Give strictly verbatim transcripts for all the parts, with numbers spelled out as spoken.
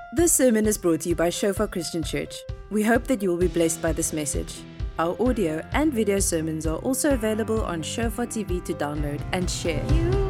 This sermon is brought to you by Shofar Christian Church. We hope that you will be blessed by this message. Our audio and video sermons are also available on Shofar T V to download and share.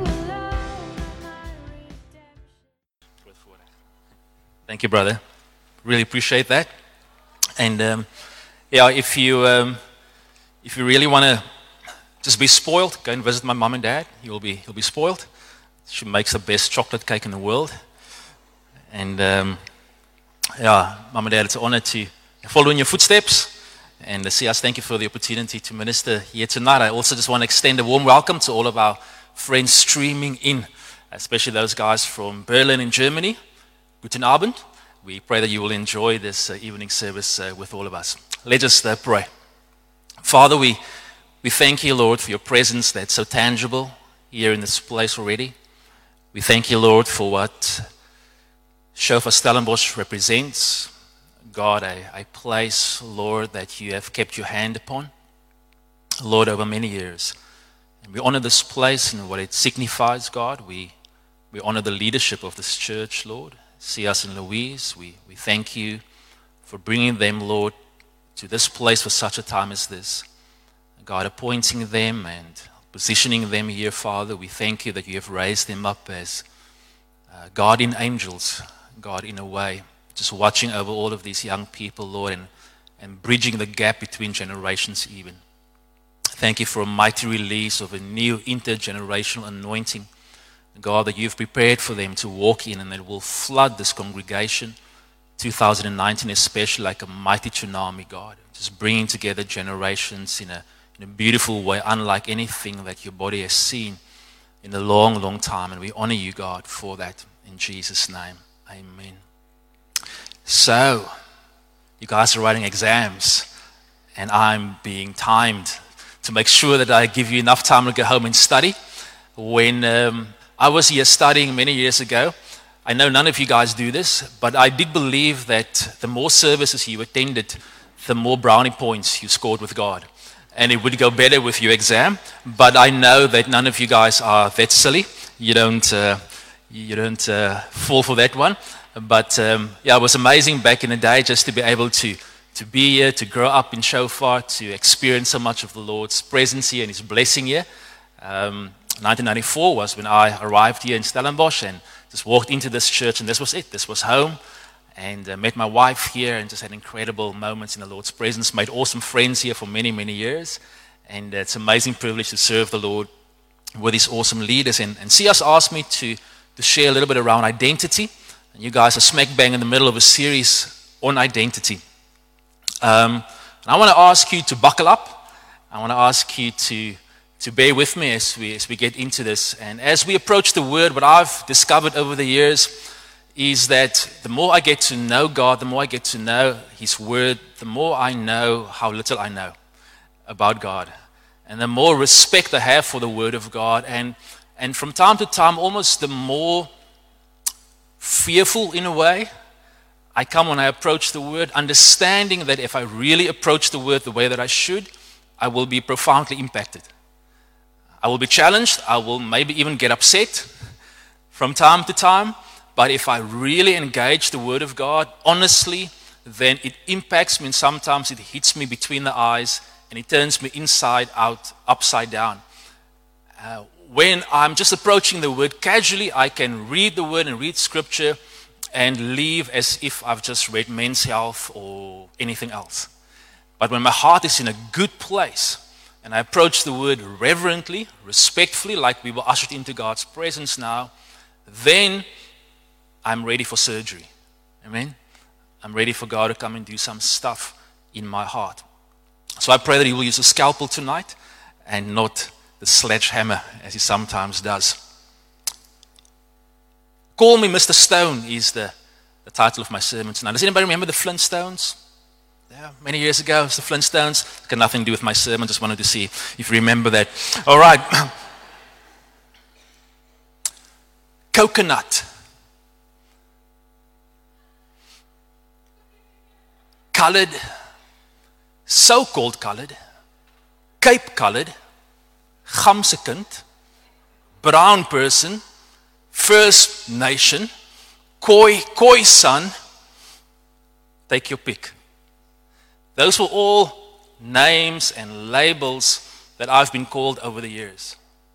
Thank you, brother. Really appreciate that. And um, yeah, if you um, if you really want to just be spoiled, go and visit my mom and dad. You'll be you'll be spoiled. She makes the best chocolate cake in the world. And um, yeah, mom and dad, it's an honor to follow in your footsteps. And uh, see us, thank you for the opportunity to minister here tonight. I also just want to extend a warm welcome to all of our friends streaming in, especially those guys from Berlin in Germany. Guten Abend. We pray that you will enjoy this uh, evening service uh, with all of us. Let us uh, pray. Father, we, we thank you, Lord, for your presence that's so tangible here in this place already. We thank you, Lord, for what Shofar Stellenbosch represents. God, a, a place, Lord, that you have kept your hand upon, Lord, over many years. And we honor this place and what it signifies, God. We, we honor the leadership of this church, Lord. See us in Louise. We, we thank you for bringing them, Lord, to this place for such a time as this. God, appointing them and positioning them here, Father. We thank you that you have raised them up as uh, guardian angels, God, in a way, just watching over all of these young people, Lord, and, and bridging the gap between generations even. Thank you for a mighty release of a new intergenerational anointing, God, that you've prepared for them to walk in and that will flood this congregation, two thousand nineteen especially, like a mighty tsunami, God, just bringing together generations in a, in a beautiful way, unlike anything that your body has seen in a long, long time. And we honor you, God, for that in Jesus' name. Amen. So, you guys are writing exams, and I'm being timed to make sure that I give you enough time to go home and study. When um, I was here studying many years ago, I know none of you guys do this, but I did believe that the more services you attended, the more brownie points you scored with God. And it would go better with your exam, but I know that none of you guys are that silly. You don't... Uh, You don't uh, fall for that one. But um, yeah, it was amazing back in the day just to be able to, to be here, to grow up in Shofar, to experience so much of the Lord's presence here and His blessing here. Um, nineteen ninety-four was when I arrived here in Stellenbosch and just walked into this church, and this was it. This was home. And uh, met my wife here and just had incredible moments in the Lord's presence. Made awesome friends here for many, many years. And uh, it's an amazing privilege to serve the Lord with these awesome leaders. And, and C S asked me to to share a little bit around identity. And you guys are smack bang in the middle of a series on identity. Um, and I want to ask you to buckle up. I want to ask you to, to bear with me as we, as we get into this. And as we approach the Word, what I've discovered over the years is that the more I get to know God, the more I get to know His Word, the more I know how little I know about God. And the more respect I have for the Word of God. And And from time to time, almost the more fearful in a way I come when I approach the Word, understanding that if I really approach the Word the way that I should, I will be profoundly impacted. I will be challenged. I will maybe even get upset from time to time. But if I really engage the Word of God honestly, then it impacts me, and sometimes it hits me between the eyes and it turns me inside out, upside down. Uh, When I'm just approaching the Word casually, I can read the Word and read Scripture and leave as if I've just read Men's Health or anything else. But when my heart is in a good place and I approach the Word reverently, respectfully, like we were ushered into God's presence now, then I'm ready for surgery. Amen? I'm ready for God to come and do some stuff in my heart. So I pray that He will use a scalpel tonight and not the sledgehammer, as He sometimes does. Call Me Mister Stone is the, the title of my sermon tonight. Does anybody remember the Flintstones? Yeah, many years ago, it was the Flintstones. It's got nothing to do with my sermon, just wanted to see if you remember that. All right. Coconut. Colored, so-called colored, Cape colored, Gamse kind, brown person, First Nation, Khoi, Khoi son, take your pick. Those were all names and labels that I've been called over the years.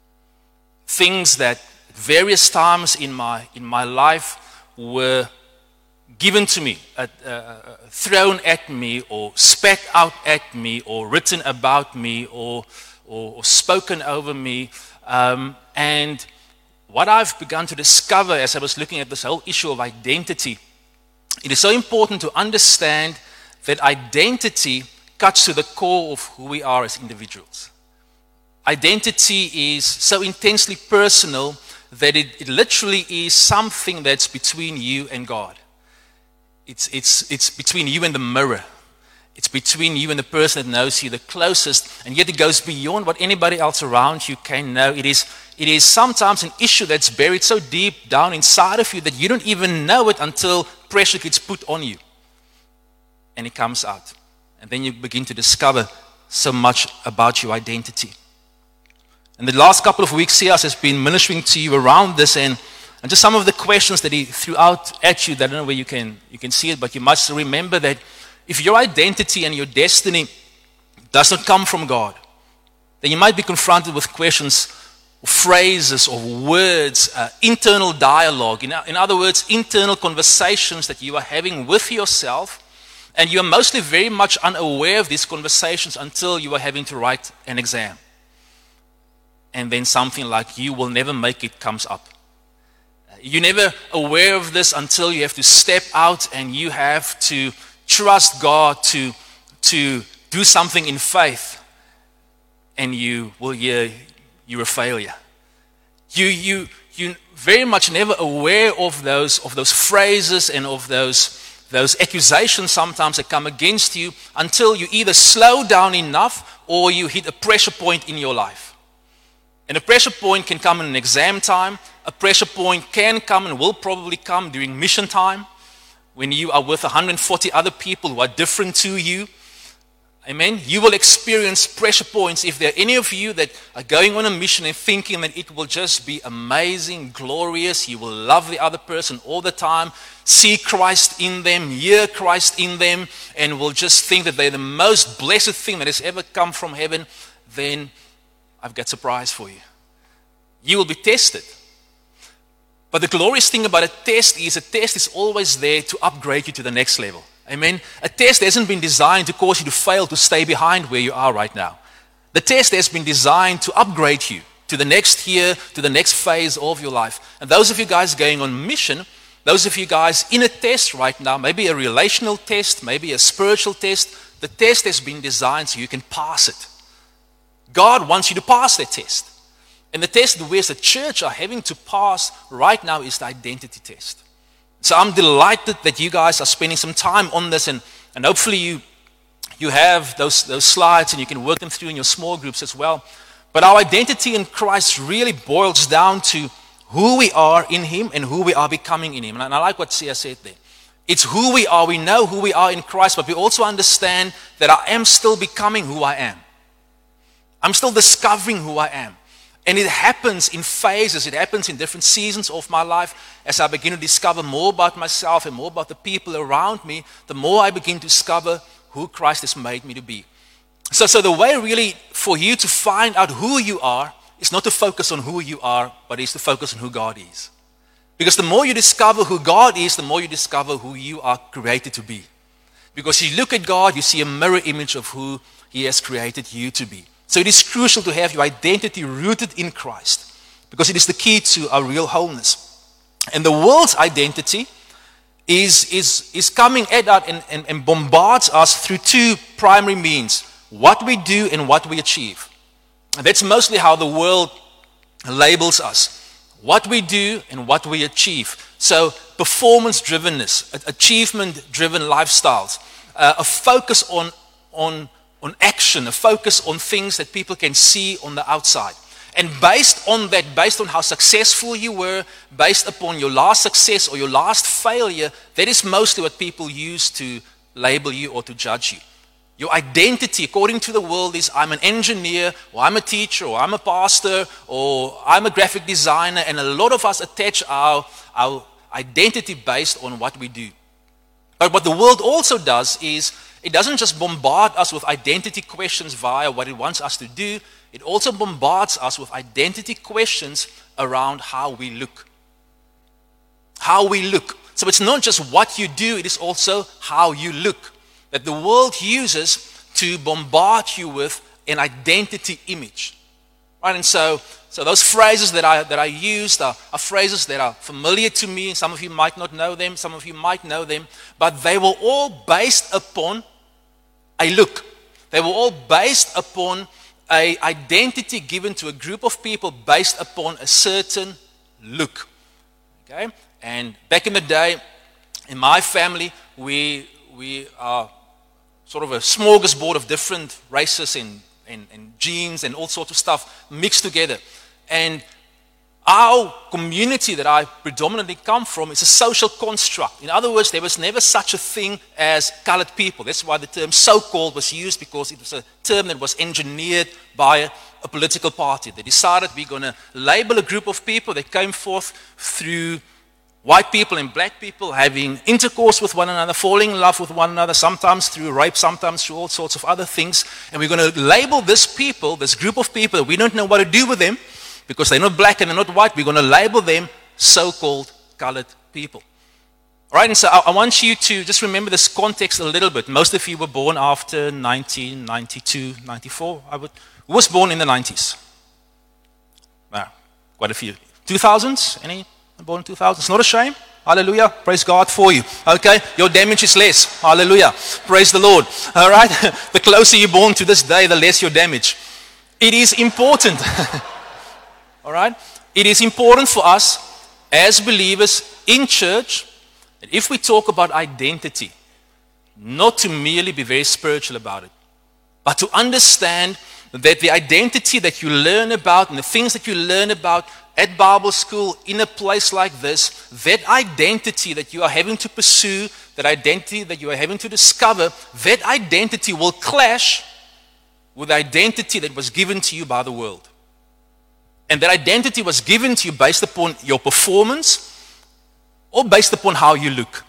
Things that at various times in my, in my life were given to me, uh, uh, thrown at me, or spat out at me, or written about me, or, or, or spoken over me. Um, and what I've begun to discover as I was looking at this whole issue of identity, it is so important to understand that identity cuts to the core of who we are as individuals. Identity is so intensely personal that it, it literally is something that's between you and God. It's, it's, it's between you and the mirror. It's between you and the person that knows you the closest, and yet it goes beyond what anybody else around you can know. It is, it is sometimes an issue that's buried so deep down inside of you that you don't even know it until pressure gets put on you. And it comes out. And then you begin to discover so much about your identity. And the last couple of weeks, C S has been ministering to you around this, and, and just some of the questions that he threw out at you that I don't know where you can, you can see it, but you must remember that if your identity and your destiny does not come from God, then you might be confronted with questions, phrases, or words, uh, internal dialogue. In, in other words, internal conversations that you are having with yourself, and you are mostly very much unaware of these conversations until you are having to write an exam. And then something like, you will never make it, comes up. You're never aware of this until you have to step out and you have to trust God to, to do something in faith. And you will hear, you're a failure. You, you, you very much never aware of those, of those phrases and of those, those accusations sometimes that come against you until you either slow down enough or you hit a pressure point in your life. And a pressure point can come in an exam time. A pressure point can come and will probably come during mission time when you are with one hundred forty other people who are different to you. Amen. You will experience pressure points if there are any of you that are going on a mission and thinking that it will just be amazing, glorious. You will love the other person all the time, see Christ in them, hear Christ in them, and will just think that they're the most blessed thing that has ever come from heaven. Then I've got a surprise for you. You will be tested. But the glorious thing about a test is a test is always there to upgrade you to the next level. Amen. A test hasn't been designed to cause you to fail, to stay behind where you are right now. The test has been designed to upgrade you to the next year, to the next phase of your life. And those of you guys going on mission, those of you guys in a test right now, maybe a relational test, maybe a spiritual test, the test has been designed so you can pass it. God wants you to pass that test. And the test that we as a church are having to pass right now is the identity test. So I'm delighted that you guys are spending some time on this, and, and hopefully you, you have those, those slides and you can work them through in your small groups as well. But our identity in Christ really boils down to who we are in Him and who we are becoming in Him. And I like what Sia said there. It's who we are. We know who we are in Christ, but we also understand that I am still becoming who I am. I'm still discovering who I am. And it happens in phases. It happens in different seasons of my life. As I begin to discover more about myself and more about the people around me, the more I begin to discover who Christ has made me to be. So, so the way really for you to find out who you are is not to focus on who you are, but is to focus on who God is. Because the more you discover who God is, the more you discover who you are created to be. Because you look at God, you see a mirror image of who He has created you to be. So it is crucial to have your identity rooted in Christ, because it is the key to our real wholeness. And the world's identity is, is, is coming at us and, and, and bombards us through two primary means: what we do and what we achieve. And that's mostly how the world labels us. What we do and what we achieve. So performance-drivenness, achievement-driven lifestyles, uh, a focus on, on on action, a focus on things that people can see on the outside. And based on that, based on how successful you were, based upon your last success or your last failure, that is mostly what people use to label you or to judge you. Your identity, according to the world, is I'm an engineer, or I'm a teacher, or I'm a pastor, or I'm a graphic designer, and a lot of us attach our, our identity based on what we do. But what the world also does is it doesn't just bombard us with identity questions via what it wants us to do. It also bombards us with identity questions around how we look. How we look. So it's not just what you do, it is also how you look. That the world uses to bombard you with an identity image. Right? And so, so those phrases that I, that I used are, are phrases that are familiar to me. Some of you might not know them, some of you might know them. But they were all based upon a look. They were all based upon an identity given to a group of people based upon a certain look. Okay? And back in the day, in my family, we we are sort of a smorgasbord of different races and, and, and genes and all sorts of stuff mixed together. And our community that I predominantly come from is a social construct. In other words, there was never such a thing as colored people. That's why the term so-called was used, because it was a term that was engineered by a, a political party. They decided we're going to label a group of people that came forth through white people and black people having intercourse with one another, falling in love with one another, sometimes through rape, sometimes through all sorts of other things. And we're going to label this people, this group of people, we don't know what to do with them because they're not black and they're not white. We're going to label them so-called colored people. All right, and so I, I want you to just remember this context a little bit. Most of you were born after nineteen ninety-two, ninety-four. I would, who was born in the nineties? Wow, quite a few. two thousands? Any? Born in two thousand. It's not a shame. Hallelujah. Praise God for you. Okay. Your damage is less. Hallelujah. Praise the Lord. All right. The closer you're born to this day, the less your damage. It is important. All right. It is important for us as believers in church that if we talk about identity, not to merely be very spiritual about it, but to understand that the identity that you learn about and the things that you learn about at Bible school, in a place like this, that identity that you are having to pursue, that identity that you are having to discover, that identity will clash with the identity that was given to you by the world. And that identity was given to you based upon your performance or based upon how you look.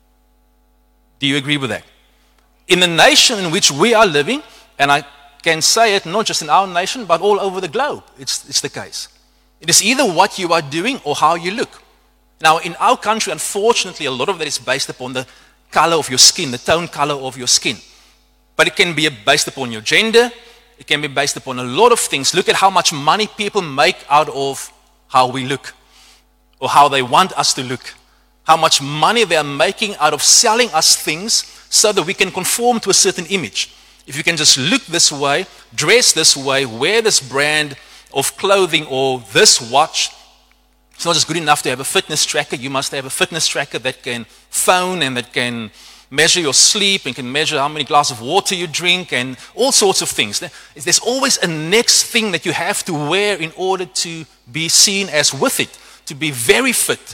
Do you agree with that? In the nation in which we are living, and I can say it not just in our nation, but all over the globe, it's, it's the case. It is either what you are doing or how you look. Now, in our country, unfortunately, a lot of that is based upon the color of your skin, the tone color of your skin. But it can be based upon your gender. It can be based upon a lot of things. Look at how much money people make out of how we look or how they want us to look. How much money they are making out of selling us things so that we can conform to a certain image. If you can just look this way, dress this way, wear this brand of clothing or this watch, it's not just good enough to have a fitness tracker. You must have a fitness tracker that can phone and that can measure your sleep and can measure how many glasses of water you drink and all sorts of things. There's always a next thing that you have to wear in order to be seen as with it, to be very fit.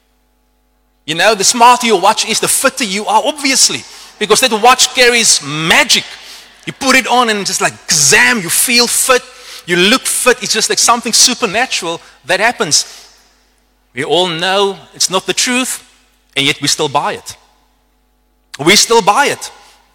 You know, the smarter your watch is, the fitter you are, obviously, because that watch carries magic. You put it on and just like, kazam, you feel fit. You look fit. It's just like something supernatural that happens. We all know it's not the truth, and yet we still buy it. We still buy it.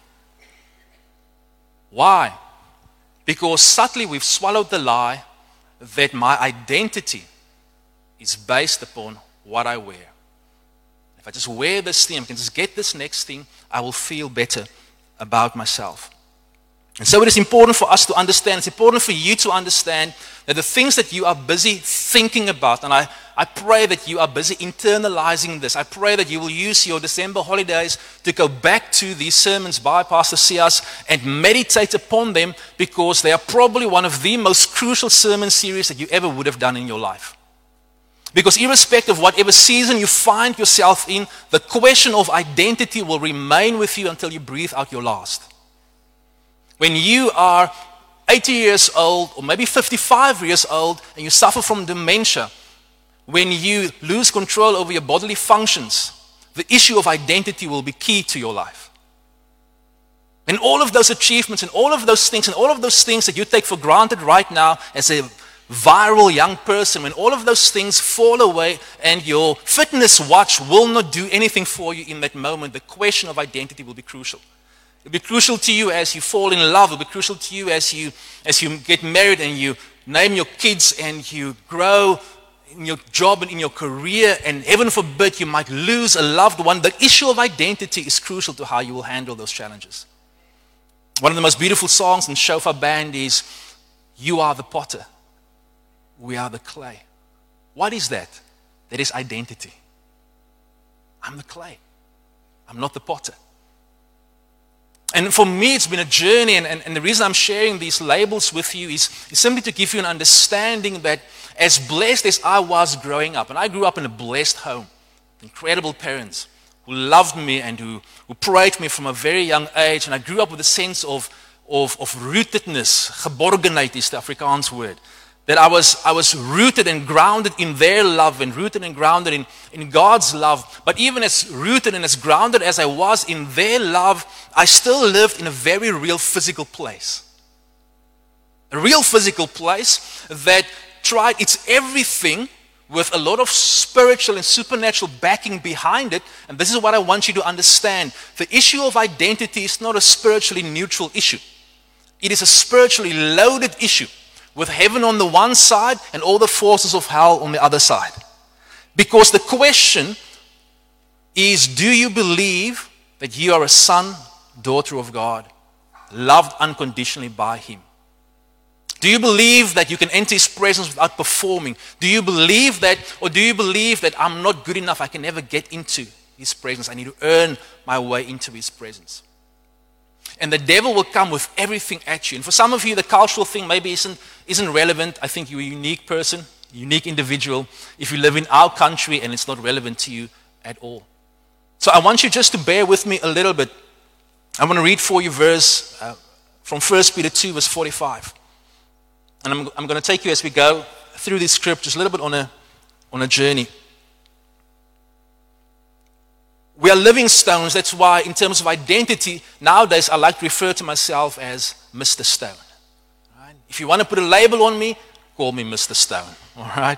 Why? Because subtly we've swallowed the lie that my identity is based upon what I wear. If I just wear this thing, I can just get this next thing, I will feel better about myself. And so it is important for us to understand, it's important for you to understand that the things that you are busy thinking about, and I, I pray that you are busy internalizing this. I pray that you will use your December holidays to go back to these sermons by Pastor Sias and meditate upon them, because they are probably one of the most crucial sermon series that you ever would have done in your life. Because irrespective of whatever season you find yourself in, the question of identity will remain with you until you breathe out your last. When you are eighty years old or maybe fifty-five years old and you suffer from dementia, when you lose control over your bodily functions, the issue of identity will be key to your life. And all of those achievements and all of those things and all of those things that you take for granted right now as a viral young person, when all of those things fall away and your fitness watch will not do anything for you in that moment, the question of identity will be crucial. It will be crucial to you as you fall in love. It will be crucial to you as you, as you get married and you name your kids and you grow in your job and in your career, and heaven forbid you might lose a loved one. The issue of identity is crucial to how you will handle those challenges. One of the most beautiful songs in Shofar Band is, "You are the potter, we are the clay." What is that? That is identity. I'm the clay. I'm not the potter. And for me, it's been a journey, and, and, and the reason I'm sharing these labels with you is, is simply to give you an understanding that as blessed as I was growing up, and I grew up in a blessed home, incredible parents who loved me and who, who prayed for me from a very young age, and I grew up with a sense of, of, of rootedness. Geborgenheid is the Afrikaans word. That I was, I was rooted and grounded in their love and rooted and grounded in, in God's love. But even as rooted and as grounded as I was in their love, I still lived in a very real physical place. A real physical place that tried its everything with a lot of spiritual and supernatural backing behind it. And this is what I want you to understand. The issue of identity is not a spiritually neutral issue. It is a spiritually loaded issue, with heaven on the one side and all the forces of hell on the other side. Because the question is, do you believe that you are a son, daughter of God, loved unconditionally by Him? Do you believe that you can enter His presence without performing? Do you believe that, or do you believe that I'm not good enough, I can never get into His presence, I need to earn my way into His presence? And the devil will come with everything at you. And for some of you, the cultural thing maybe isn't, isn't relevant. I think you're a unique person, unique individual. If you live in our country and it's not relevant to you at all. So I want you just to bear with me a little bit. I want to read for you verse uh, from First Peter two, verse forty-five. And I'm, I'm going to take you as we go through these scriptures a little bit on a, on a journey. We are living stones. That's why in terms of identity, nowadays I like to refer to myself as Mister Stone. Right? If you want to put a label on me, call me Mister Stone. All right?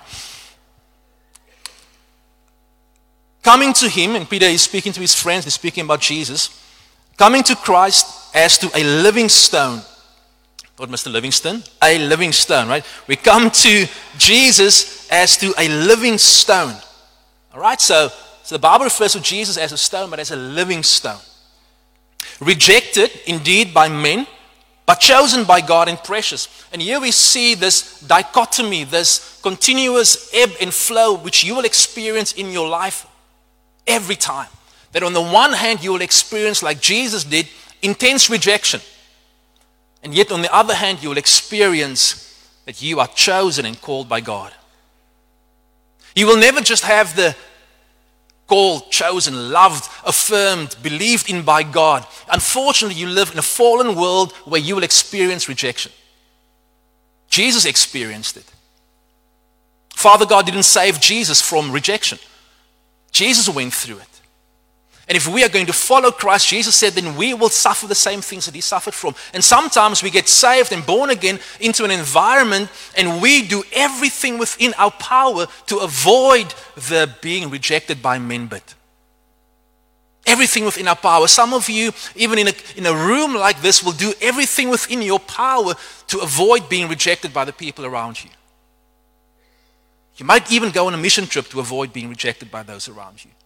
Coming to Him, and Peter is speaking to his friends, he's speaking about Jesus. Coming to Christ as to a living stone. Not Mister Livingston, a living stone, right? We come to Jesus as to a living stone. All right? So, So the Bible refers to Jesus as a stone, but as a living stone. Rejected, indeed, by men, but chosen by God and precious. And here we see this dichotomy, this continuous ebb and flow, which you will experience in your life every time. That on the one hand, you will experience, like Jesus did, intense rejection. And yet on the other hand, you will experience that you are chosen and called by God. You will never just have the called, chosen, loved, affirmed, believed in by God. Unfortunately, you live in a fallen world where you will experience rejection. Jesus experienced it. Father God didn't save Jesus from rejection. Jesus went through it. And if we are going to follow Christ, Jesus said, then we will suffer the same things that He suffered from. And sometimes we get saved and born again into an environment and we do everything within our power to avoid the being rejected by men bit. Everything within our power. Some of you, even in a, in a room like this, will do everything within your power to avoid being rejected by the people around you. You might even go on a mission trip to avoid being rejected by those around you.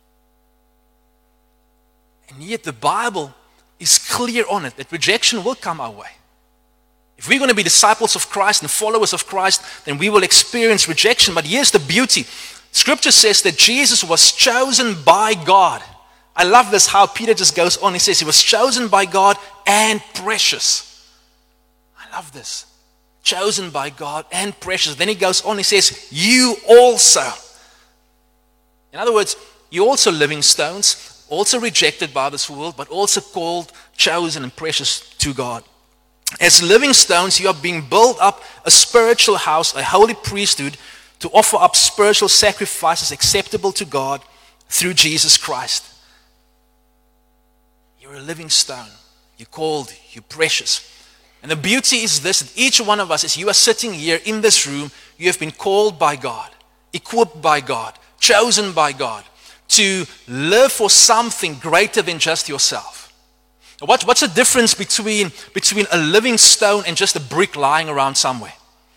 And yet the Bible is clear on it, that rejection will come our way. If we're going to be disciples of Christ and followers of Christ, then we will experience rejection. But here's the beauty. Scripture says that Jesus was chosen by God. I love this, how Peter just goes on. He says he was chosen by God and precious. I love this. Chosen by God and precious. Then he goes on, he says, you also. In other words, you also living stones, also rejected by this world, but also called, chosen, and precious to God. As living stones, you are being built up a spiritual house, a holy priesthood, to offer up spiritual sacrifices acceptable to God through Jesus Christ. You're a living stone. You're called, you're precious. And the beauty is this, that each one of us, as you are sitting here in this room, you have been called by God, equipped by God, chosen by God to live for something greater than just yourself. What, what's the difference between, between a living stone and just a brick lying around somewhere?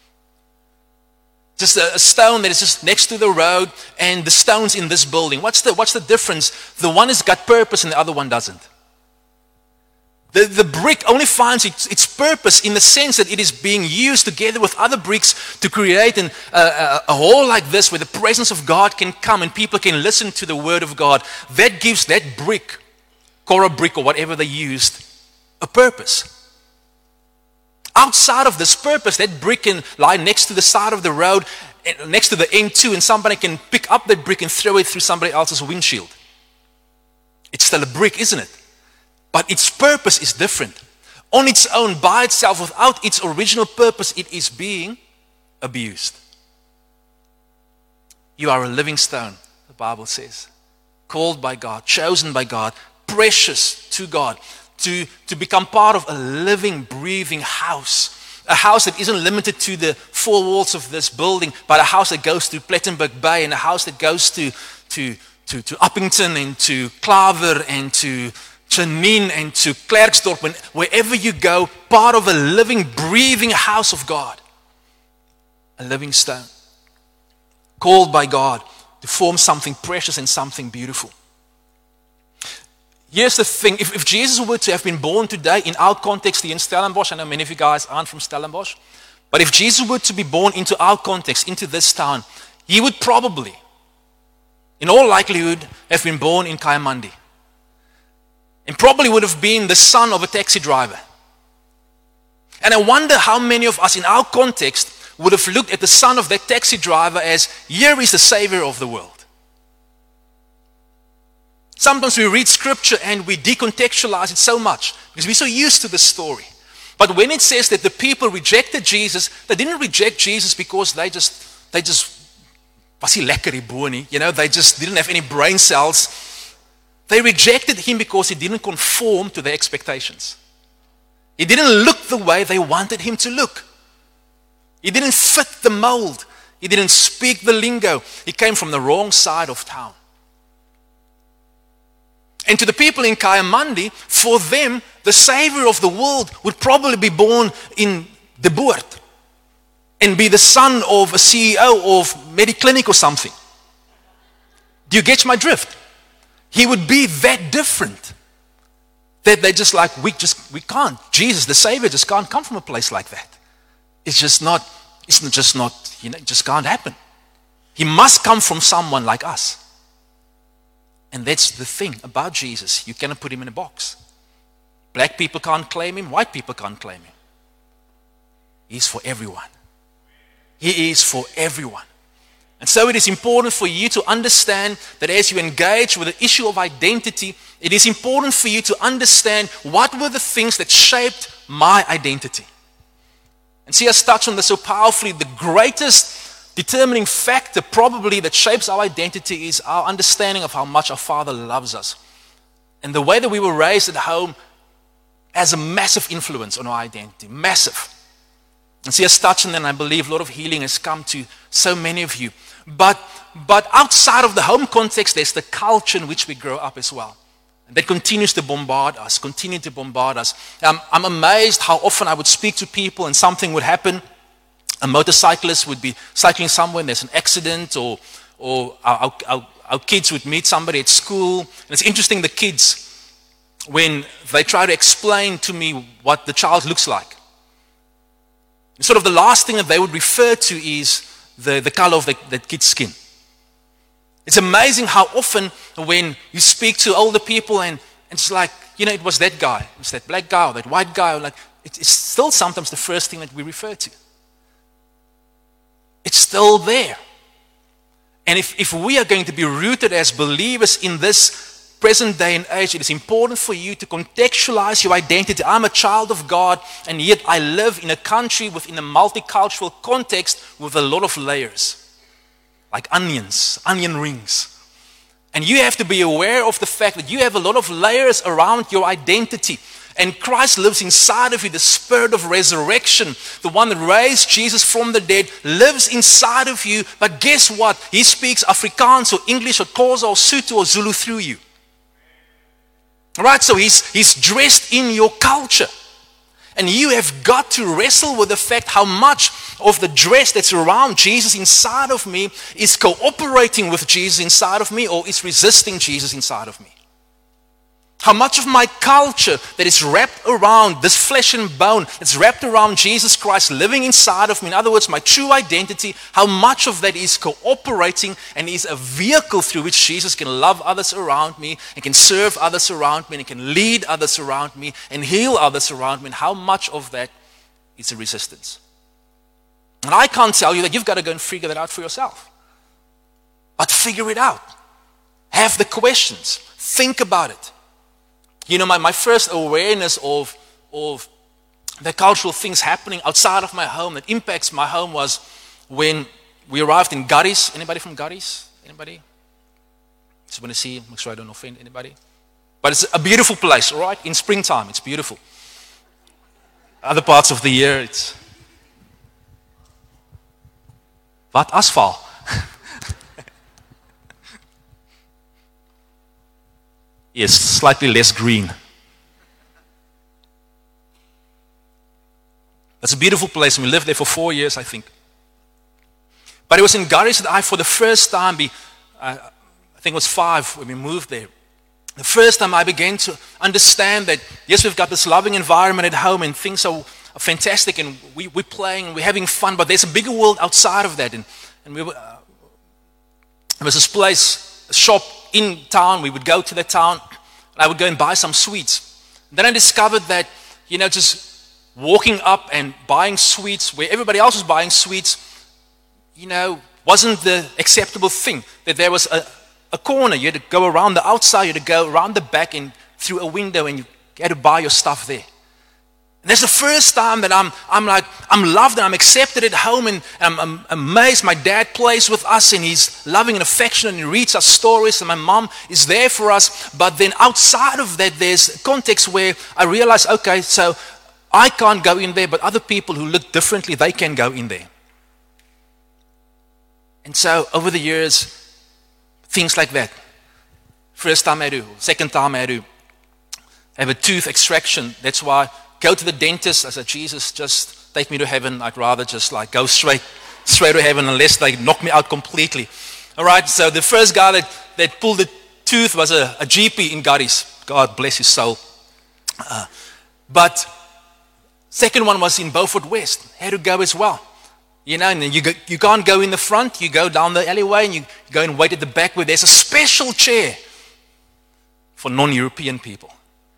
Just a, a stone that is just next to the road and the stone's in this building. What's the, what's the difference? The one has got purpose and the other one doesn't. The, the brick only finds its, its purpose in the sense that it is being used together with other bricks to create an, uh, a, a hall like this where the presence of God can come and people can listen to the word of God. That gives that brick, coral brick or whatever they used, a purpose. Outside of this purpose, that brick can lie next to the side of the road, next to the N two, and somebody can pick up that brick and throw it through somebody else's windshield. It's still a brick, isn't it? But its purpose is different. On its own, by itself, without its original purpose, it is being abused. You are a living stone, the Bible says. Called by God, chosen by God, precious to God. To, to become part of a living, breathing house. A house that isn't limited to the four walls of this building, but a house that goes to Plettenberg Bay and a house that goes to, to, to, to Uppington and to Klaver and to Janine and to Klerksdorp. And wherever you go, part of a living, breathing house of God. A living stone. Called by God to form something precious and something beautiful. Here's the thing, if, if Jesus were to have been born today, in our context here in Stellenbosch, I know many of you guys aren't from Stellenbosch, but if Jesus were to be born into our context, into this town, he would probably, in all likelihood, have been born in Kayamandi. And probably would have been the son of a taxi driver. And I wonder how many of us in our context would have looked at the son of that taxi driver as, here is the Savior of the world. Sometimes we read scripture and we decontextualize it so much because we're so used to the story. But when it says that the people rejected Jesus, they didn't reject Jesus because they just, they just, was he lekker die boer nie? You know, they just didn't have any brain cells. They rejected him because he didn't conform to their expectations. He didn't look the way they wanted him to look. He didn't fit the mold. He didn't speak the lingo. He came from the wrong side of town. And to the people in Kayamandi, for them, the Savior of the world would probably be born in De Boert and be the son of a C E O of Mediclinic or something. Do you get my drift? He would be that different that they just like, we just, we can't. Jesus, the Savior, just can't come from a place like that. It's just not, it's just not, you know, it just can't happen. He must come from someone like us. And that's the thing about Jesus. You cannot put him in a box. Black people can't claim him. White people can't claim him. He's for everyone. He is for everyone. And so it is important for you to understand that as you engage with the issue of identity, it is important for you to understand what were the things that shaped my identity. And see us touch on this so powerfully. The greatest determining factor probably that shapes our identity is our understanding of how much our Father loves us. And the way that we were raised at home has a massive influence on our identity. Massive. And see us touch on that, and I believe a lot of healing has come to so many of you. But, but outside of the home context, there's the culture in which we grow up as well. And that continues to bombard us, continue to bombard us. Um, I'm amazed how often I would speak to people and something would happen. A motorcyclist would be cycling somewhere and there's an accident, or, or our, our, our kids would meet somebody at school. And it's interesting, the kids, when they try to explain to me what the child looks like, sort of the last thing that they would refer to is the, the color of the, the kid's skin. It's amazing how often when you speak to older people and, and it's like, you know, it was that guy, it was that black guy or that white guy, or like, it's still sometimes the first thing that we refer to. It's still there. And if, if we are going to be rooted as believers in this present day and age, it is important for you to contextualize your identity. I'm a child of God, and yet I live in a country within a multicultural context with a lot of layers, like onions, onion rings. And you have to be aware of the fact that you have a lot of layers around your identity. and Christ lives inside of you, the spirit of resurrection, the one that raised Jesus from the dead, lives inside of you. But guess what? He speaks Afrikaans or English or Xhosa or Sotho or Zulu through you. All right, so he's, he's dressed in your culture. And you have got to wrestle with the fact how much of the dress that's around Jesus inside of me is cooperating with Jesus inside of me, or is resisting Jesus inside of me. How much of my culture that is wrapped around this flesh and bone, that's wrapped around Jesus Christ living inside of me, in other words, my true identity, how much of that is cooperating and is a vehicle through which Jesus can love others around me, and can serve others around me, and can lead others around me, and heal others around me, and how much of that is a resistance. And I can't tell you that. You've got to go and figure that out for yourself. But figure it out. Have the questions. Think about it. You know, my, my first awareness of, of the cultural things happening outside of my home that impacts my home was when we arrived in Garis. Anybody from Garis? Anybody? Just want to see, make sure I don't offend anybody. But it's a beautiful place, all right? In springtime, it's beautiful. Other parts of the year, it's... Wat asfalt? Yes, slightly less green. It's a beautiful place, and we lived there for four years, I think. But it was in Garis that I, for the first time, be, uh, I think it was five when we moved there. The first time I began to understand that, yes, we've got this loving environment at home, and things are, are fantastic, and we, we're playing, and we're having fun, but there's a bigger world outside of that. And, and we were, uh, there was this place, a shop in town. We would go to the town, and I would go and buy some sweets. And then I discovered that, you know, just walking up and buying sweets where everybody else was buying sweets, you know, wasn't the acceptable thing. That there was a, a corner. You had to go around the outside, you had to go around the back and through a window, and you had to buy your stuff there. And that's the first time that I'm, I'm like, I'm loved and I'm accepted at home, and I'm, I'm amazed. My dad plays with us, and he's loving and affectionate, and he reads us stories, and my mom is there for us. But then outside of that, there's context where I realize, okay, so I can't go in there, but other people who look differently, they can go in there. And so over the years, things like that. First time I do, second time I do, have a tooth extraction. That's why go to the dentist. I said, Jesus, just take me to heaven. I'd rather just like go straight, straight to heaven unless they knock me out completely. All right, so the first guy that, that pulled the tooth was a, a G P in Garis. God bless his soul. Uh, but second one was in Beaufort West. Had to go as well. You know, and you, go, you can't go in the front. You go down the alleyway and you go and wait at the back where there's a special chair for non-European people.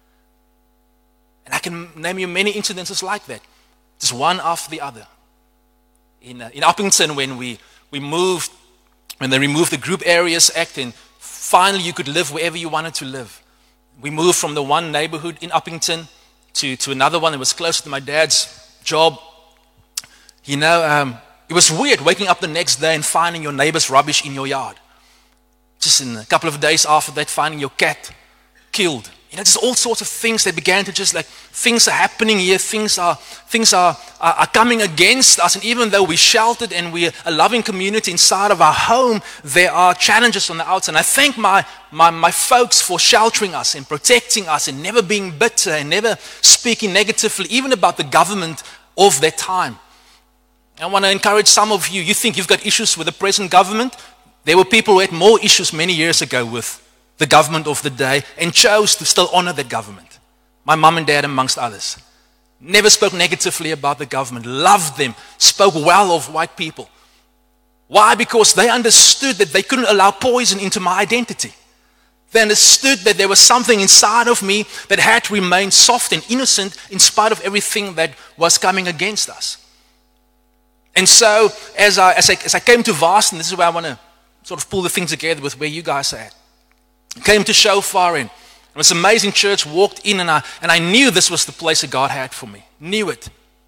And I can name you many incidences like that. Just one after the other. In, uh, in Uppington, when we, we moved, when they removed the Group Areas Act, and finally you could live wherever you wanted to live. We moved from the one neighborhood in Uppington to, to another one that was closer to my dad's job. You know, um, it was weird waking up the next day and finding your neighbor's rubbish in your yard. Just in a couple of days after that, finding your cat killed. You know, just all sorts of things that began to just like, things are happening here, things are things are, are, are coming against us. And even though we're sheltered and we're a loving community inside of our home, there are challenges on the outside. And I thank my, my, my folks for sheltering us and protecting us and never being bitter and never speaking negatively, even about the government of that time. I want to encourage some of you, you think you've got issues with the present government. There were people who had more issues many years ago with the government of the day and chose to still honor that government. My mom and dad amongst others. Never spoke negatively about the government, loved them, spoke well of white people. Why? Because they understood that they couldn't allow poison into my identity. They understood that there was something inside of me that had to remain soft and innocent in spite of everything that was coming against us. And so, as I, as I, as I came to Varston, this is where I want to sort of pull the thing together with where you guys are at. I came to Shofar, and it was an amazing church, walked in, and I, and I knew this was the place that God had for me. Knew it.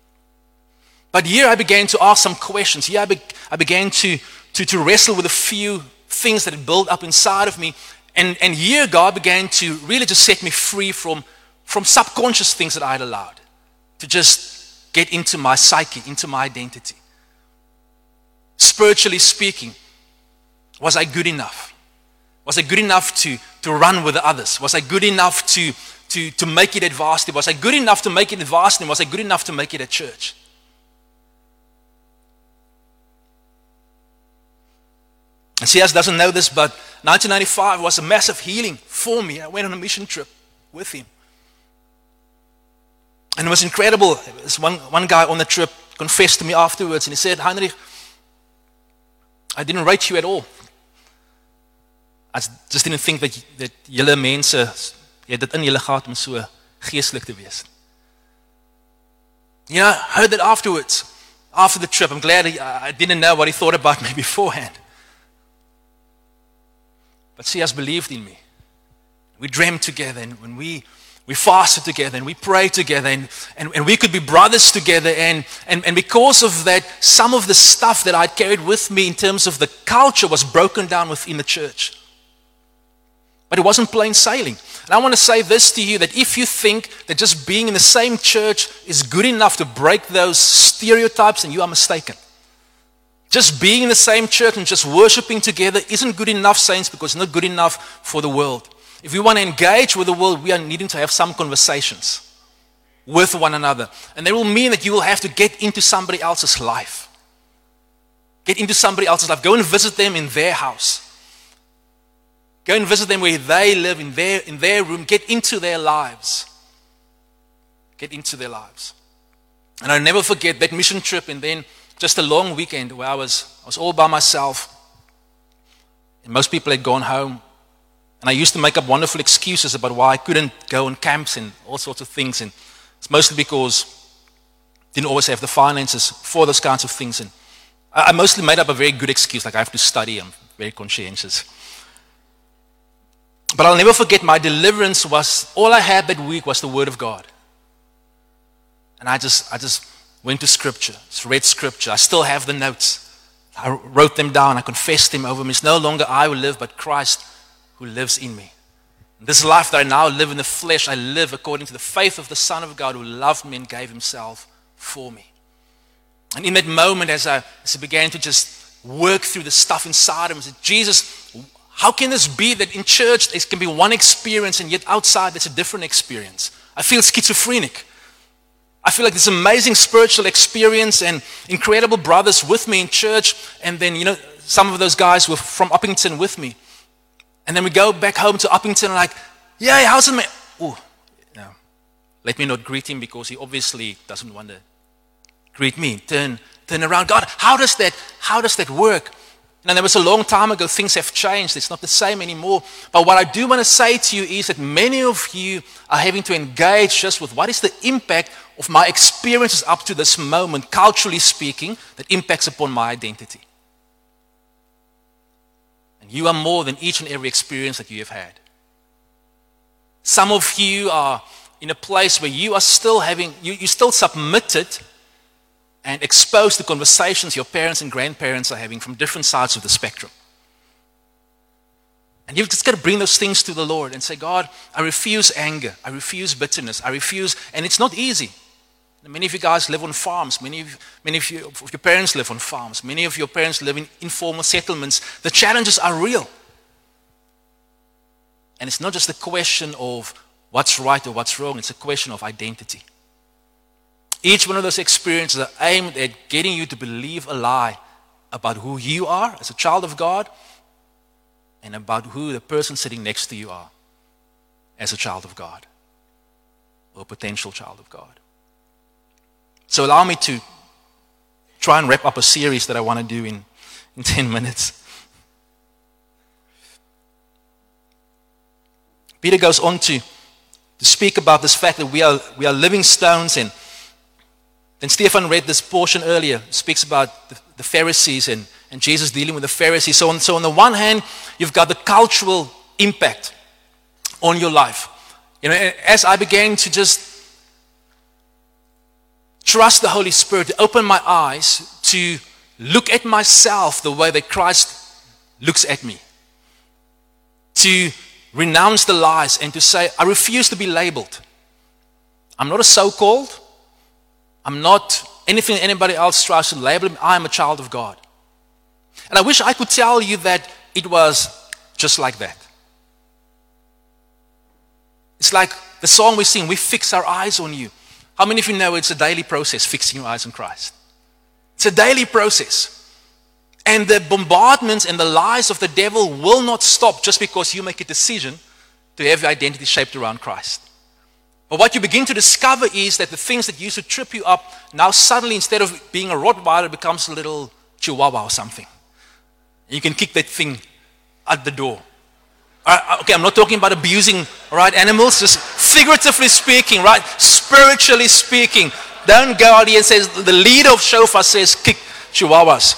But here I began to ask some questions. Here I, be, I began to, to, to wrestle with a few things that had built up inside of me. And, and here God began to really just set me free from, from subconscious things that I had allowed to just get into my psyche, into my identity. Spiritually speaking, was I good enough? Was I good enough to, to run with the others? Was I good enough to, to, to make it at varsity? Was I good enough to make it at varsity? Was I good enough to make it at church? And C S doesn't know this, but nineteen ninety-five was a massive healing for me. I went on a mission trip with him. And it was incredible. This one, one guy on the trip confessed to me afterwards, and he said, Heinrich, I didn't rate you at all. I just didn't think that, that julle mense, jy het dit in julle gehad om so geestelik te wees. You know, I heard that afterwards, after the trip. I'm glad I, I didn't know what he thought about me beforehand. But C S believed in me. We dreamed together, and when we we fasted together, and we prayed together, and, and, and we could be brothers together, and, and, and because of that, some of the stuff that I carried with me in terms of the culture was broken down within the church. But it wasn't plain sailing. And I want to say this to you, that if you think that just being in the same church is good enough to break those stereotypes, then you are mistaken. Just being in the same church and just worshiping together isn't good enough, saints, because it's not good enough for the world. If we want to engage with the world, we are needing to have some conversations with one another. And that will mean that you will have to get into somebody else's life. Get into somebody else's life. Go and visit them in their house. Go and visit them where they live, in their, in their room. Get into their lives. Get into their lives. And I'll never forget that mission trip, and then just a long weekend where I was, I was all by myself. And most people had gone home. And I used to make up wonderful excuses about why I couldn't go on camps and all sorts of things. And it's mostly because I didn't always have the finances for those kinds of things. And I mostly made up a very good excuse, like I have to study, I'm very conscientious. But I'll never forget, my deliverance was, all I had that week was the Word of God. And I just I just went to Scripture, just read Scripture. I still have the notes. I wrote them down, I confessed them over me. It's no longer I who live, but Christ who lives in me. This life that I now live in the flesh, I live according to the faith of the Son of God who loved me and gave himself for me. And in that moment, as I, as I began to just work through the stuff inside of me, I said, Jesus, how can this be that in church there can be one experience and yet outside there's a different experience? I feel schizophrenic. I feel like this amazing spiritual experience and incredible brothers with me in church, and then, you know, some of those guys were from Uppington with me. And then we go back home to Uppington and like, yeah, how's it, man? Oh, no. Let me not greet him because he obviously doesn't want to greet me. Turn, turn around. God, how does that, how does that work? And that was a long time ago. Things have changed. It's not the same anymore. But what I do want to say to you is that many of you are having to engage just with what is the impact of my experiences up to this moment, culturally speaking, that impacts upon my identity. And you are more than each and every experience that you have had. Some of you are in a place where you are still having, you, you still submitted and exposed to conversations your parents and grandparents are having from different sides of the spectrum. And you've just got to bring those things to the Lord and say, God, I refuse anger. I refuse bitterness. I refuse, and it's not easy. Many of you guys live on farms. Many of, many of, you, of your parents live on farms. Many of your parents live in informal settlements. The challenges are real. And it's not just a question of what's right or what's wrong. It's a question of identity. Each one of those experiences are aimed at getting you to believe a lie about who you are as a child of God and about who the person sitting next to you are as a child of God or a potential child of God. So allow me to try and wrap up a series that I want to do in, in ten minutes. Peter goes on to, to speak about this fact that we are, we are living stones, and then Stefan read this portion earlier, speaks about the, the Pharisees and, and Jesus dealing with the Pharisees. So on, so on the one hand, you've got the cultural impact on your life. You know, as I began to just trust the Holy Spirit to open my eyes to look at myself the way that Christ looks at me, to renounce the lies and to say, I refuse to be labeled. I'm not a so-called. I'm not anything anybody else tries to label me. I'm a child of God. And I wish I could tell you that it was just like that. It's like the song we sing, we fix our eyes on you. How many of you know it's a daily process, fixing your eyes on Christ? It's a daily process. And the bombardments and the lies of the devil will not stop just because you make a decision to have your identity shaped around Christ. But what you begin to discover is that the things that used to trip you up, now suddenly instead of being a Rottweiler, it becomes a little Chihuahua or something. You can kick that thing at the door. Right, okay, I'm not talking about abusing, right, animals, just figuratively speaking, right, spiritually speaking. Don't go out here and say, the leader of Shofar says, kick Chihuahuas.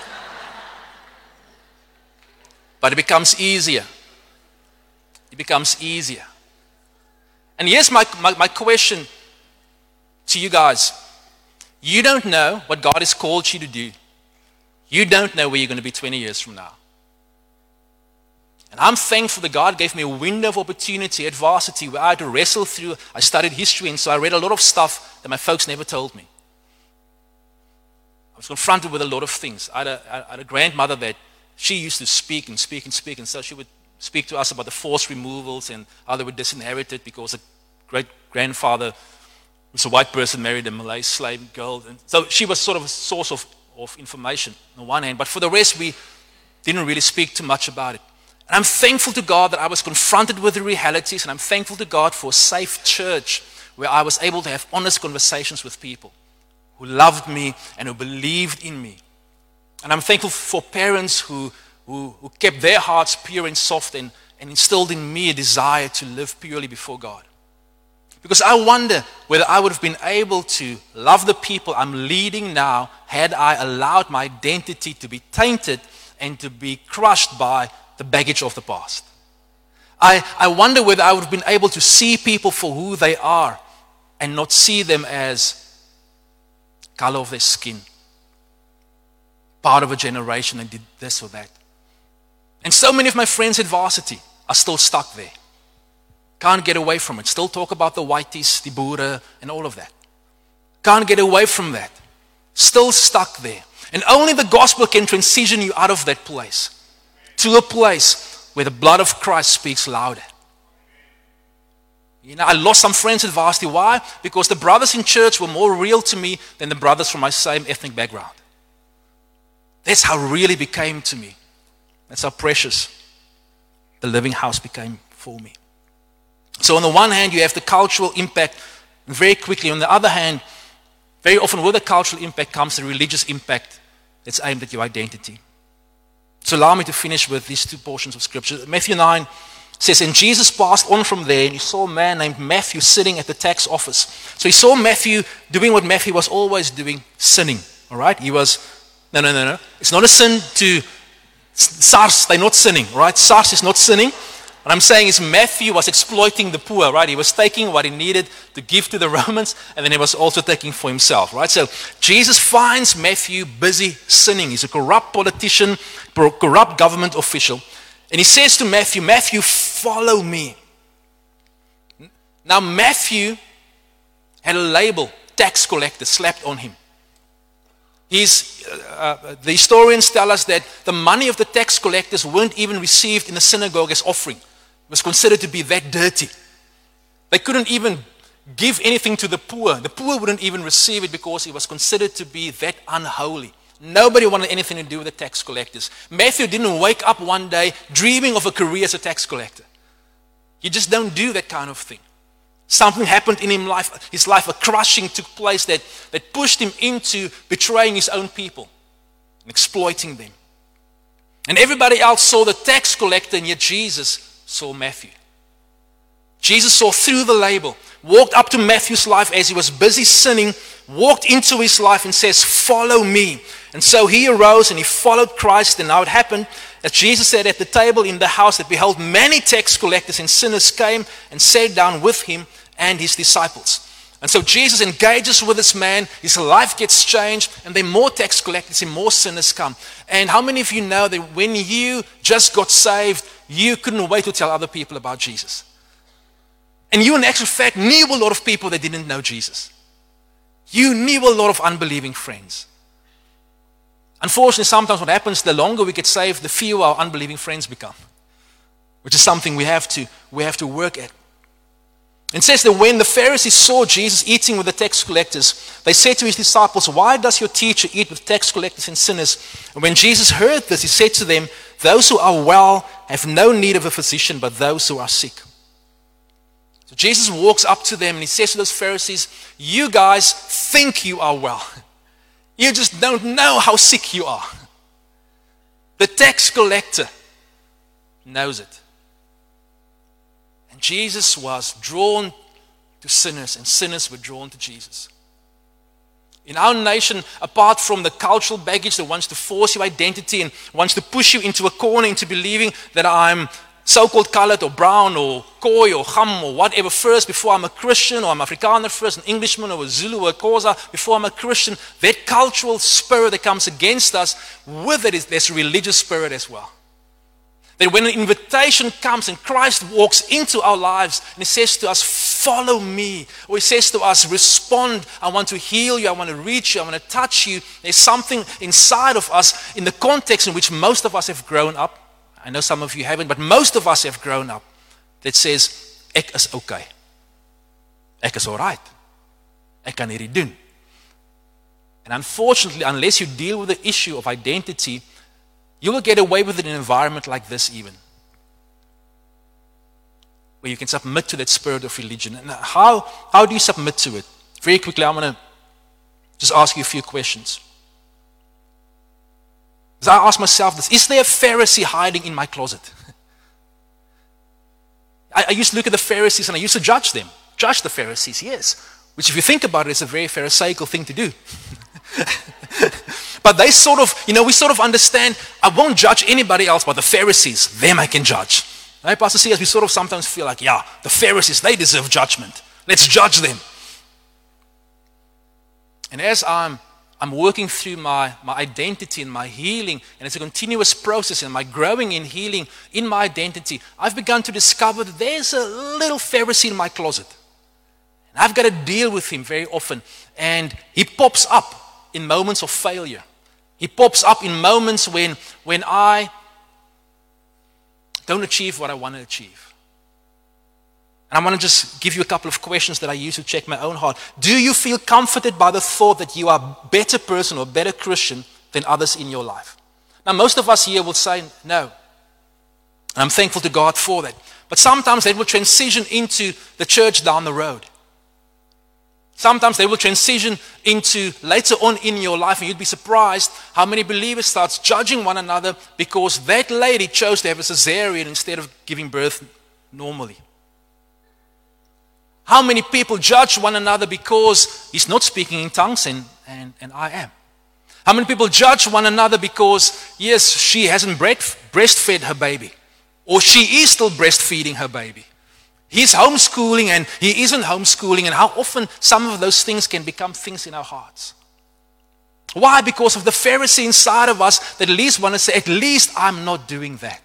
But it becomes easier. It becomes easier. And here's my, my, my question to you guys. You don't know what God has called you to do. You don't know where you're going to be twenty years from now. And I'm thankful that God gave me a window of opportunity at varsity where I had to wrestle through. I studied history, and so I read a lot of stuff that my folks never told me. I was confronted with a lot of things. I had a, I had a grandmother that she used to speak and speak and speak, and so she would speak to us about the forced removals and how they were disinherited because a great-grandfather was a white person, married a Malay slave girl. And so she was sort of a source of, of information on the one hand, but for the rest, we didn't really speak too much about it. And I'm thankful to God that I was confronted with the realities, and I'm thankful to God for a safe church where I was able to have honest conversations with people who loved me and who believed in me. And I'm thankful for parents who, who, who kept their hearts pure and soft and, and instilled in me a desire to live purely before God. Because I wonder whether I would have been able to love the people I'm leading now had I allowed my identity to be tainted and to be crushed by the baggage of the past. I, I wonder whether I would have been able to see people for who they are and not see them as color of their skin, part of a generation that did this or that. And so many of my friends at varsity are still stuck there. Can't get away from it. Still talk about the whiteys, the Boere, and all of that. Can't get away from that. Still stuck there. And only the gospel can transition you out of that place to a place where the blood of Christ speaks louder. You know, I lost some friends at varsity. Why? Because the brothers in church were more real to me than the brothers from my same ethnic background. That's how real it became to me. That's how precious the Living House became for me. So on the one hand, you have the cultural impact very quickly. On the other hand, very often with the cultural impact comes the religious impact that's aimed at your identity. So allow me to finish with these two portions of scripture. Matthew nine says, and Jesus passed on from there, and he saw a man named Matthew sitting at the tax office. So he saw Matthew doing what Matthew was always doing, sinning. All right? He was, no, no, no, no. It's not a sin to, SARS, they're not sinning, right? SARS is not sinning. What I'm saying is Matthew was exploiting the poor, right? He was taking what he needed to give to the Romans, and then he was also taking for himself, right? So Jesus finds Matthew busy sinning. He's a corrupt politician, corrupt government official. And he says to Matthew, Matthew, follow me. Now Matthew had a label, tax collector, slapped on him. He's, uh, the historians tell us that the money of the tax collectors weren't even received in the synagogue as offering. It was considered to be that dirty. They couldn't even give anything to the poor. The poor wouldn't even receive it because it was considered to be that unholy. Nobody wanted anything to do with the tax collectors. Matthew didn't wake up one day dreaming of a career as a tax collector. You just don't do that kind of thing. Something happened in his life, his life, a crushing took place that, that pushed him into betraying his own people and exploiting them. And everybody else saw the tax collector, and yet Jesus saw Matthew. Jesus saw through the label, walked up to Matthew's life as he was busy sinning, walked into his life and says, follow me. And so he arose and he followed Christ. And now it happened, as Jesus said, at the table in the house, that behold, many tax collectors and sinners came and sat down with him and his disciples. And so Jesus engages with this man, his life gets changed, and then more tax collectors and more sinners come. And how many of you know that when you just got saved, you couldn't wait to tell other people about Jesus? And you, in actual fact, knew a lot of people that didn't know Jesus. You knew a lot of unbelieving friends. Unfortunately, sometimes what happens, the longer we get saved, the fewer our unbelieving friends become, which is something we have to, we have to work at. It says that when the Pharisees saw Jesus eating with the tax collectors, they said to his disciples, "Why does your teacher eat with tax collectors and sinners?" And when Jesus heard this, he said to them, "Those who are well have no need of a physician, but those who are sick." So Jesus walks up to them and he says to those Pharisees, "You guys think you are well. You just don't know how sick you are. The tax collector knows it." And Jesus was drawn to sinners, and sinners were drawn to Jesus. In our nation, apart from the cultural baggage that wants to force your identity and wants to push you into a corner into believing that I'm so-called colored or brown or Khoi or Cham or whatever first before I'm a Christian, or I'm Afrikaner first, an Englishman or a Zulu or a Xhosa before I'm a Christian, that cultural spirit that comes against us, with it is there's a religious spirit as well. That when an invitation comes and Christ walks into our lives and he says to us, "Follow me," or he says to us, "Respond, I want to heal you, I want to reach you, I want to touch you," there's something inside of us in the context in which most of us have grown up. I know some of you haven't, but most of us have grown up, that says, "Ek is okay. Ek is alright. Ek kan hierdie doen." And unfortunately, unless you deal with the issue of identity, you will get away with it in an environment like this even, where you can submit to that spirit of religion. And how, how do you submit to it? Very quickly, I'm going to just ask you a few questions. So I ask myself this: is there a Pharisee hiding in my closet? I, I used to look at the Pharisees and I used to judge them. Judge the Pharisees, yes. Which, if you think about it, is a very Pharisaical thing to do. But they sort of, you know, we sort of understand, I won't judge anybody else but the Pharisees. Them I can judge. Right, Pastor C, as we sort of sometimes feel like, yeah, the Pharisees, they deserve judgment. Let's judge them. And as I'm I'm working through my, my identity and my healing, and it's a continuous process, and my growing in healing in my identity, I've begun to discover that there's a little Pharisee in my closet. And I've got to deal with him very often. And he pops up in moments of failure. He pops up in moments when, when I don't achieve what I want to achieve. And I want to just give you a couple of questions that I use to check my own heart. Do you feel comforted by the thought that you are a better person or a better Christian than others in your life? Now, most of us here will say no. And I'm thankful to God for that. But sometimes they will transition into the church down the road. Sometimes they will transition into later on in your life, and you'd be surprised how many believers start judging one another because that lady chose to have a cesarean instead of giving birth normally. How many people judge one another because he's not speaking in tongues and, and, and I am? How many people judge one another because, yes, she hasn't breastfed her baby, or she is still breastfeeding her baby? He's homeschooling and he isn't homeschooling, and how often some of those things can become things in our hearts. Why? Because of the Pharisee inside of us that at least want to say, at least I'm not doing that.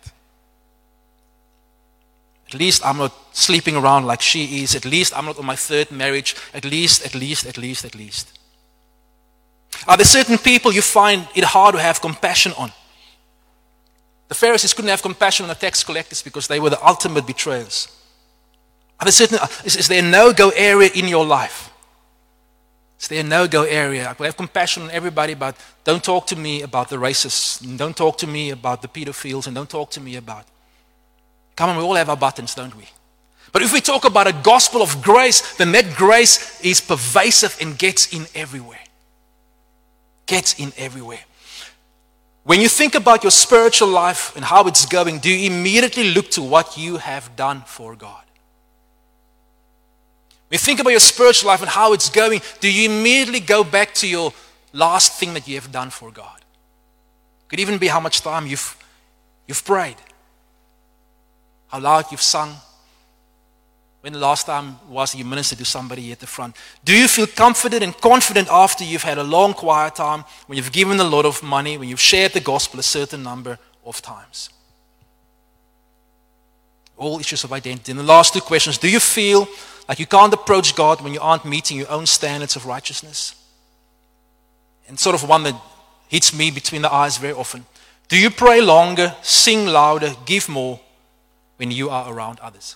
At least I'm not sleeping around like she is. At least I'm not on my third marriage. At least, at least, at least, at least. Are there certain people you find it hard to have compassion on? The Pharisees couldn't have compassion on the tax collectors because they were the ultimate betrayers. Are there certain, is, is there a no-go area in your life? Is there a no-go area? I will have compassion on everybody, but don't talk to me about the racists. And don't talk to me about the pedophiles. And don't talk to me about... Come on, we all have our buttons, don't we? But if we talk about a gospel of grace, then that grace is pervasive and gets in everywhere. Gets in everywhere. When you think about your spiritual life and how it's going, do you immediately look to what you have done for God? When you think about your spiritual life and how it's going, do you immediately go back to your last thing that you have done for God? It could even be how much time you've, you've prayed. How loud you've sung. When the last time was you ministered to somebody at the front. Do you feel confident and confident after you've had a long quiet time, when you've given a lot of money, when you've shared the gospel a certain number of times? All issues of identity. And the last two questions. Do you feel like you can't approach God when you aren't meeting your own standards of righteousness? And sort of one that hits me between the eyes very often. Do you pray longer, sing louder, give more when you are around others?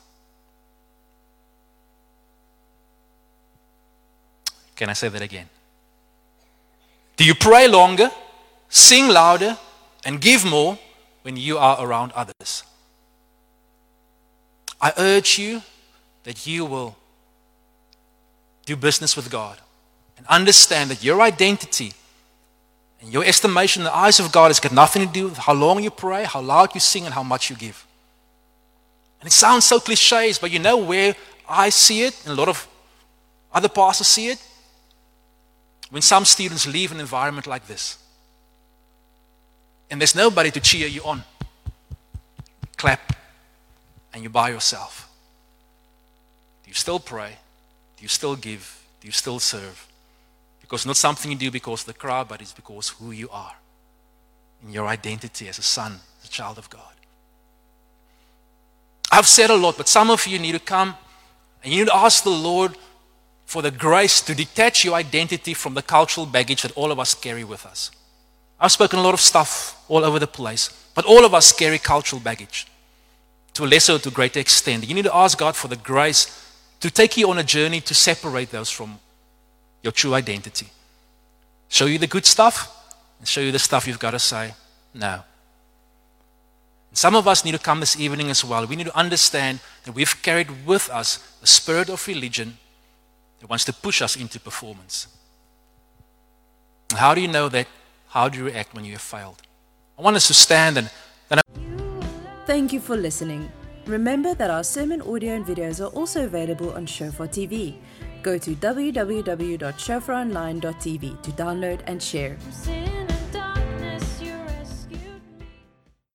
Can I say that again? Do you pray longer, sing louder, and give more when you are around others? I urge you that you will do business with God and understand that your identity and your estimation in the eyes of God has got nothing to do with how long you pray, how loud you sing, and how much you give. And it sounds so cliches, but you know where I see it, and a lot of other pastors see it? When some students leave an environment like this, and there's nobody to cheer you on, clap, and you're by yourself. Do you still pray? Do you still give? Do you still serve? Because not something you do because of the crowd, but it's because who you are in your identity as a son, as a child of God. I've said a lot, but some of you need to come and you need to ask the Lord for the grace to detach your identity from the cultural baggage that all of us carry with us. I've spoken a lot of stuff all over the place, but all of us carry cultural baggage to a lesser or to a greater extent. You need to ask God for the grace to take you on a journey to separate those from your true identity. Show you the good stuff and show you the stuff you've got to say no. And some of us need to come this evening as well. We need to understand that we've carried with us a spirit of religion that wants to push us into performance. And how do you know that? How do you react when you have failed? I want us to stand and then Thank you for listening. Remember that our sermon audio and videos are also available on Shofar T V. Go to w w w dot shofar online dot t v to download and share.